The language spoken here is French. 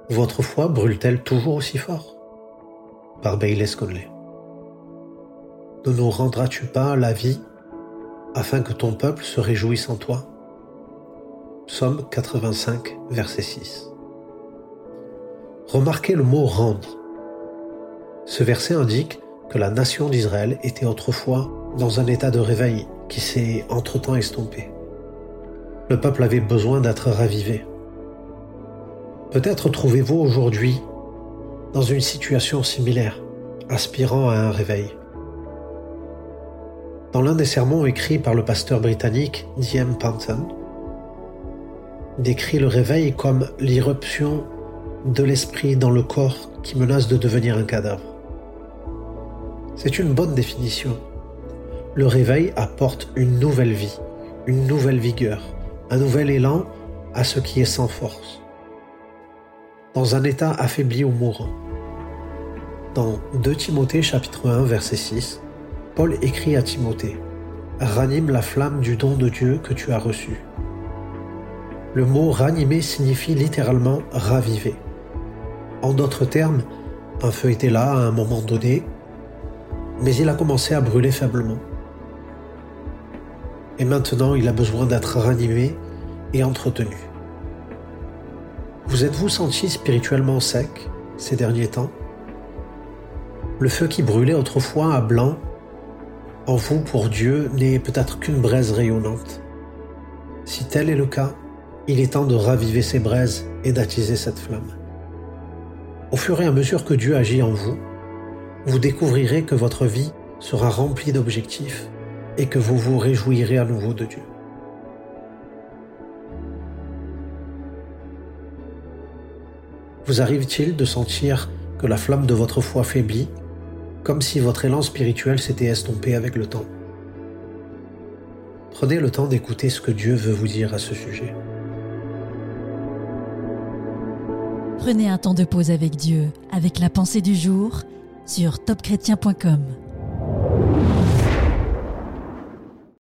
Votre foi brûle-t-elle toujours aussi fort? Par Bayless Conley. Ne nous rendras-tu pas la vie afin que ton peuple se réjouisse en toi? Psaume 85, verset 6. Remarquez le mot « rendre ». Ce verset indique que la nation d'Israël était autrefois dans un état de réveil qui s'est entre-temps estompé. Le peuple avait besoin d'être ravivé. Peut-être trouvez-vous aujourd'hui dans une situation similaire, aspirant à un réveil. Dans l'un des sermons écrits par le pasteur britannique D.M. Panton, décrit le réveil comme l'irruption de l'esprit dans le corps qui menace de devenir un cadavre. C'est une bonne définition. Le réveil apporte une nouvelle vie, une nouvelle vigueur, un nouvel élan à ce qui est sans force, dans un état affaibli ou mourant. Dans 2 Timothée chapitre 1 verset 6, Paul écrit à Timothée « Ranime la flamme du don de Dieu que tu as reçu ». Le mot « ranimer » signifie littéralement « raviver ». En d'autres termes, un feu était là à un moment donné, mais il a commencé à brûler faiblement. Et maintenant, il a besoin d'être ranimé et entretenu. Vous êtes-vous senti spirituellement sec ces derniers temps? Le feu qui brûlait autrefois à blanc en vous pour Dieu n'est peut-être qu'une braise rayonnante. Si tel est le cas, il est temps de raviver ces braises et d'attiser cette flamme. Au fur et à mesure que Dieu agit en vous, vous découvrirez que votre vie sera remplie d'objectifs et que vous vous réjouirez à nouveau de Dieu. Vous arrive-t-il de sentir que la flamme de votre foi faiblit, comme si votre élan spirituel s'était estompé avec le temps? Prenez le temps d'écouter ce que Dieu veut vous dire à ce sujet. Prenez un temps de pause avec Dieu, avec la pensée du jour, sur topchrétien.com.